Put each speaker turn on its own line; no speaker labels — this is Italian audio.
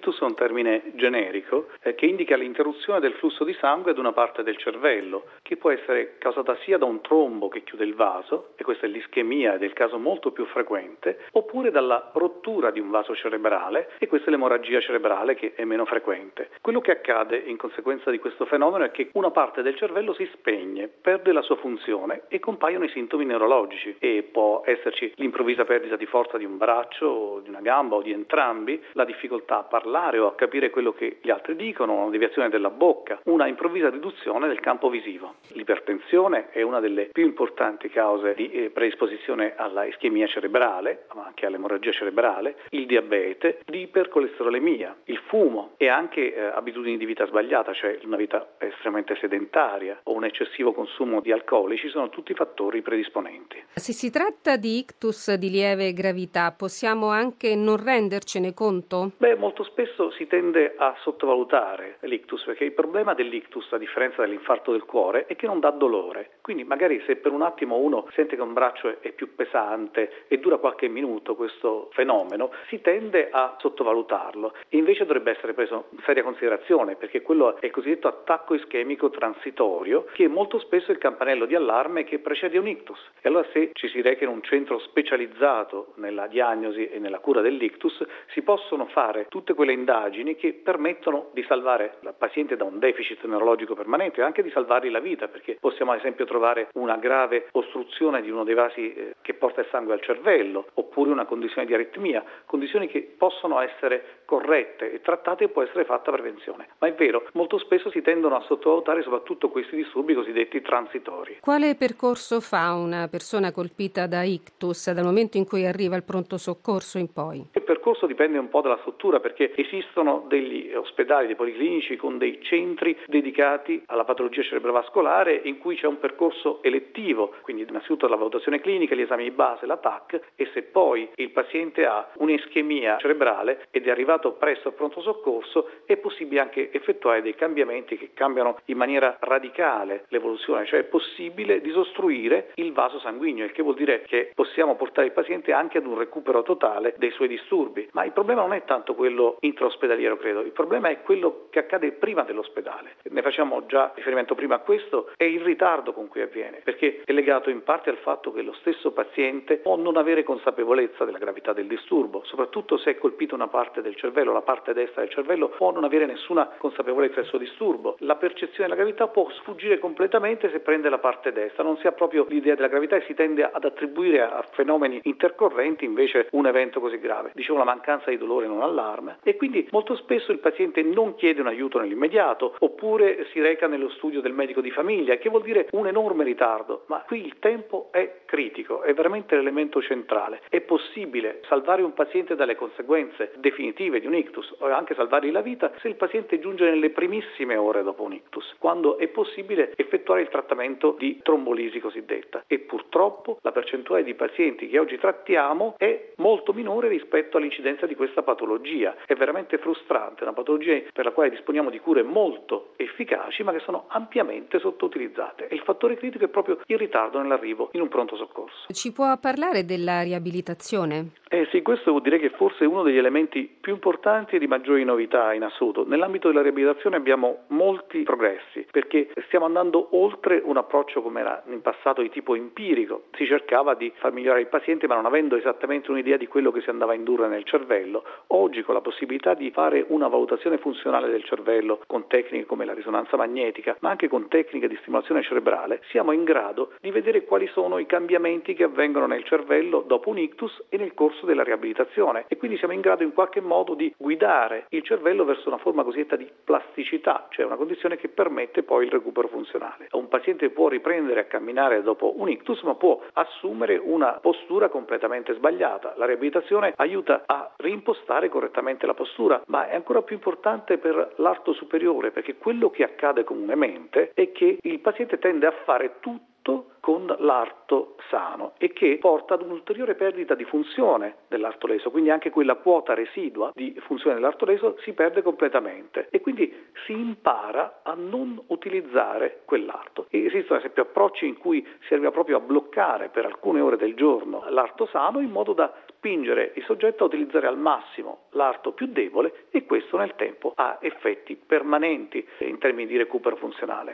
Ictus è un termine generico che indica l'interruzione del flusso di sangue ad una parte del cervello, che può essere causata sia da un trombo che chiude il vaso, e questa è l'ischemia ed è il caso molto più frequente, oppure dalla rottura di un vaso cerebrale, e questa è l'emorragia cerebrale che è meno frequente. Quello che accade in conseguenza di questo fenomeno è che una parte del cervello si spegne, perde la sua funzione e compaiono i sintomi neurologici, e può esserci l'improvvisa perdita di forza di un braccio o di una gamba o di entrambi, la difficoltà a parlare o a capire quello che gli altri dicono, una deviazione della bocca, una improvvisa riduzione del campo visivo. L'ipertensione è una delle più importanti cause di predisposizione alla ischemia cerebrale, ma anche all'emorragia cerebrale, il diabete, l'ipercolesterolemia, il fumo e anche abitudini di vita sbagliata, cioè una vita estremamente sedentaria o un eccessivo consumo di alcolici, sono tutti fattori predisponenti.
Se si tratta di ictus di lieve gravità, possiamo anche non rendercene conto?
Molto spesso si tende a sottovalutare l'ictus, perché il problema dell'ictus, a differenza dell'infarto del cuore, è che non dà dolore. Quindi magari se per un attimo uno sente che un braccio è più pesante e dura qualche minuto questo fenomeno, si tende a sottovalutarlo. E invece dovrebbe essere preso in seria considerazione, perché quello è il cosiddetto attacco ischemico transitorio, che molto spesso è il campanello di allarme che precede un ictus. E allora se ci si reca in un centro specializzato nella diagnosi e nella cura dell'ictus, si possono fare tutte quelle indagini che permettono di salvare il paziente da un deficit neurologico permanente e anche di salvargli la vita, perché possiamo ad esempio trovare una grave ostruzione di uno dei vasi che porta il sangue al cervello, oppure una condizione di aritmia, condizioni che possono essere corrette e trattate e può essere fatta prevenzione. Ma è vero, molto spesso si tendono a sottovalutare soprattutto questi disturbi cosiddetti transitori.
Quale percorso fa una persona colpita da ictus dal momento in cui arriva al pronto soccorso in poi?
Il percorso dipende un po' dalla struttura, perché esistono degli ospedali, dei policlinici con dei centri dedicati alla patologia cerebrovascolare in cui c'è un percorso elettivo, quindi innanzitutto la valutazione clinica, gli esami di base, la TAC, e se poi il paziente ha un'ischemia cerebrale ed è arrivato presto al pronto soccorso è possibile anche effettuare dei cambiamenti che cambiano in maniera radicale l'evoluzione, cioè è possibile disostruire il vaso sanguigno, il che vuol dire che possiamo portare il paziente anche ad un recupero totale dei suoi disturbi. Ma il problema non è tanto quello intraospedaliero, credo, il problema è quello che accade prima dell'ospedale. Ne facciamo già riferimento prima a questo, è il ritardo con cui avviene, perché è legato in parte al fatto che lo stesso paziente può non avere consapevolezza della gravità del disturbo, soprattutto se è colpita una parte del cervello, la parte destra del cervello può non avere nessuna consapevolezza del suo disturbo. La percezione della gravità può sfuggire completamente se prende la parte destra, non si ha proprio l'idea della gravità e si tende ad attribuire a fenomeni intercorrenti invece un evento così grave. Dicevo, la mancanza di dolore non allarme, e quindi molto spesso il paziente non chiede un aiuto nell'immediato, oppure si reca nello studio del medico di famiglia, che vuol dire un enorme ritardo. Ma qui il tempo è critico, è veramente l'elemento centrale. È possibile salvare un paziente dalle conseguenze definitive di un ictus o anche salvargli la vita se il paziente giunge nelle primissime ore dopo un ictus, quando è possibile effettuare il trattamento di trombolisi cosiddetta, e purtroppo la percentuale di pazienti che oggi trattiamo è molto minore rispetto all'incidenza di questa patologia. È veramente frustrante, una patologia per la quale disponiamo di cure molto efficaci ma che sono ampiamente sottoutilizzate, e il fattore critico è proprio il ritardo nell'arrivo in un pronto soccorso.
Ci può parlare della riabilitazione?
Sì, questo vuol dire che forse è uno degli elementi più importanti e di maggiori novità in assoluto. Nell'ambito della riabilitazione abbiamo molti progressi, perché stiamo andando oltre un approccio come era in passato di tipo empirico. Si cercava di far migliorare il paziente ma non avendo esattamente un'idea di quello che si andava a indurre nel cervello. Oggi, con la possibilità di fare una valutazione funzionale del cervello con tecniche come la risonanza magnetica, ma anche con tecniche di stimolazione cerebrale, siamo in grado di vedere quali sono i cambiamenti che avvengono nel cervello dopo un ictus e nel corso della riabilitazione, e quindi siamo in grado in qualche modo di guidare il cervello verso una forma cosiddetta di plasticità, cioè una condizione che permette poi il recupero funzionale. Un paziente può riprendere a camminare dopo un ictus, ma può assumere una postura completamente sbagliata. La riabilitazione aiuta a reimpostare correttamente la postura, ma è ancora più importante per l'arto superiore, perché quello che accade comunemente è che il paziente tende a fare tutto con l'arto sano, e che porta ad un'ulteriore perdita di funzione dell'arto leso, quindi anche quella quota residua di funzione dell'arto leso si perde completamente, e quindi si impara a non utilizzare quell'arto. E esistono ad esempio approcci in cui si arriva proprio a bloccare per alcune ore del giorno l'arto sano, in modo da spingere il soggetto a utilizzare al massimo l'arto più debole, e questo nel tempo ha effetti permanenti in termini di recupero funzionale.